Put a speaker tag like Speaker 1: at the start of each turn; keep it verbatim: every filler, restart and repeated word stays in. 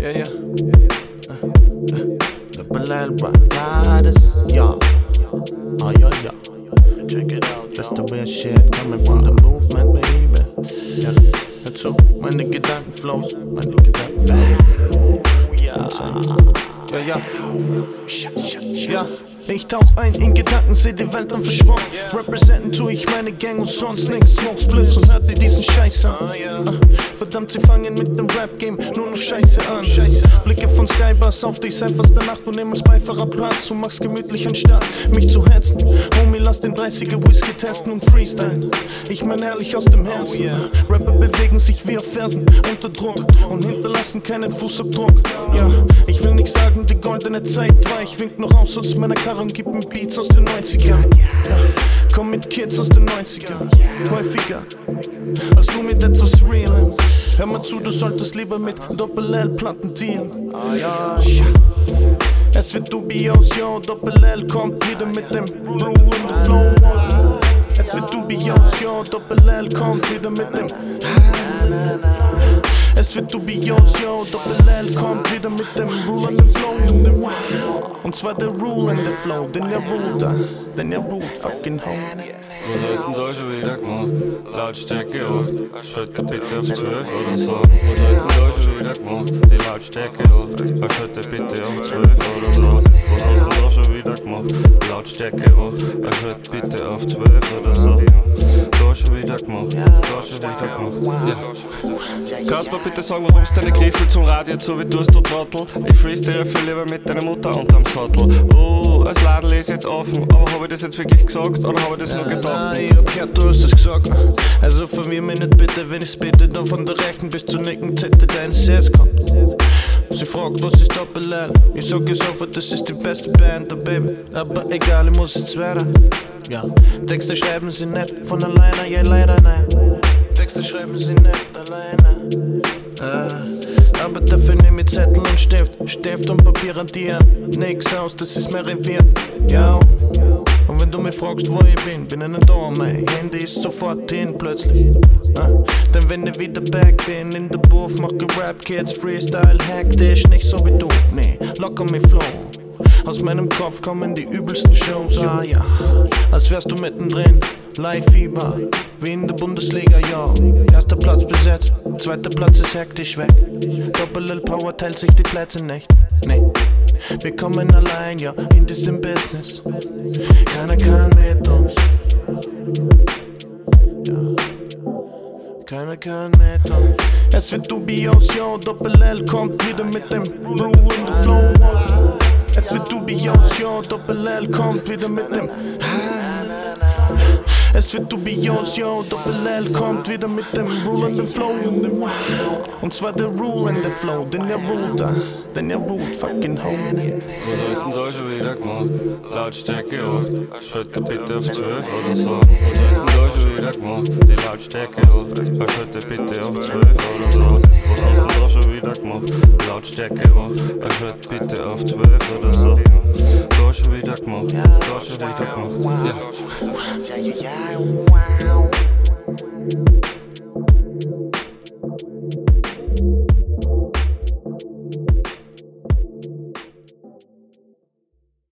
Speaker 1: Ja, ja. Doppel-L Riders, ja. Ah, ja, ja. Check it out, that's the real shit coming from the movement, baby. Ja, dazu meine Gedankenflows, meine Gedankenflows. Ja, ja, ja. Ja. Ich tauch ein in Gedanken, seh die Welt dann verschwommen. Representen tu ich meine Gang und sonst nix. Smoke Spliffs und hört dir diesen Scheiß an. Verdammt, sie fangen mit dem Rap-Game nur noch Scheiße an. Blicke von Skybus auf dich, sei fast der Nacht und nimm als Beifahrer Platz. Du machst gemütlich anstatt mich zu hetzen. Homie, lass den dreißiger Whisky testen und Freestyle. Ich mein ehrlich aus dem Herzen. Rapper bewegen sich wie auf Fersen unter Druck und hinterlassen keinen Fußabdruck. Ja, ich will nicht sagen, die goldene Zeit war. Ich wink noch aus aus meiner Karre und gib mir Beats aus den neunzigern. Ja, komm mit Kids aus den neunzigern. Häufiger als du mit etwas Realem. Hör mal zu, du solltest lieber mit Doppel-L-Platten dealen. Es wird dubios, yo, Doppel-L kommt wieder mit dem Rule in the Flow. Es wird dubios, yo, Doppel-L kommt wieder mit dem. Es wird dubios, yo, Doppel-L kommt wieder mit dem Rule in the Flow. Und zwar der Rule in the Flow, denn der Rule da, denn der Rule fucking home.
Speaker 2: Was hast denn da schon wieder gemacht? Lautstärke acht, schalte bitte auf zwölf oder so. Was hast denn da schon wieder gemacht? Die Lautstärke acht, schalte bitte auf zwölf oder so. Was hast denn da schon wieder gemacht? Lautstärke acht, schalte bitte auf zwölf oder so. Da schon wieder gemacht, da schon wieder gemacht. Ja. Kannst du mir bitte sagen, warum du deine Griffel zum Radio so wie tust, du Trottel? Ich freestyle viel lieber mit deiner Mutter unterm Sattel. Oh, das Ladel ist jetzt offen, aber hab ich das jetzt wirklich gesagt oder hab ich das nur gedacht?
Speaker 1: Nein, ich hab gehört, du hast es gesagt. Also verwirr mich nicht bitte, wenn ich's bitte, dann von der rechten bis zur linken Seite deines Herz kommt. Sie fragt, was ist Doppel-L? Ich sag ihr sofort, das ist die beste Band, oh Baby. Aber egal, ich muss jetzt weiter. Ja, Texte schreiben sie nicht von alleine, ja leider nein. Texte schreiben sie nicht alleine. Äh, aber dafür nehm ich Zettel und Stift, Stift und Papier an dir. Nix aus, das ist mein Revier. Ja. Und wenn du mich fragst, wo ich bin, bin ich nicht da, mein Handy ist sofort hin, plötzlich. Ah, denn wenn ich wieder back bin, in der Booth, mach ich Rap-Kids, Freestyle, hektisch, nicht so wie du, nee, locker mich flow. Aus meinem Kopf kommen die übelsten Shows, ah ja, als wärst du mittendrin, Live-Fieber, wie in der Bundesliga, ja. Erster Platz besetzt, zweiter Platz ist hektisch weg. Doppel-L Power teilt sich die Plätze nicht, nee. Wir kommen allein, ja, in diesem Business. Keiner kann mit uns. Ja. Keiner kann mit uns. Es wird dubios, yo, Doppel-L kommt wieder mit dem Rule in the Flow. Es wird dubios, yo, Doppel-L kommt wieder mit dem. Es wird dubios, yo, Doppel-L kommt wieder mit dem Rule in the Flow. Und zwar der Rule in the Flow, denn der Rule da, denn der Rule fucking home.
Speaker 2: Was hast denn da schon wieder gemacht? Lautstärke acht, schalte bitte auf zwölf oder so. Was hast denn da schon wieder gemacht? Die Lautstärke acht, schalte bitte auf zwölf oder so. Was hast denn da schon wieder gemacht? Lautstärke acht, schalte bitte auf zwölf oder so. Da schon wieder gemacht, da schon wieder gemacht. Ja.
Speaker 3: Yeah, yeah, yeah, wow.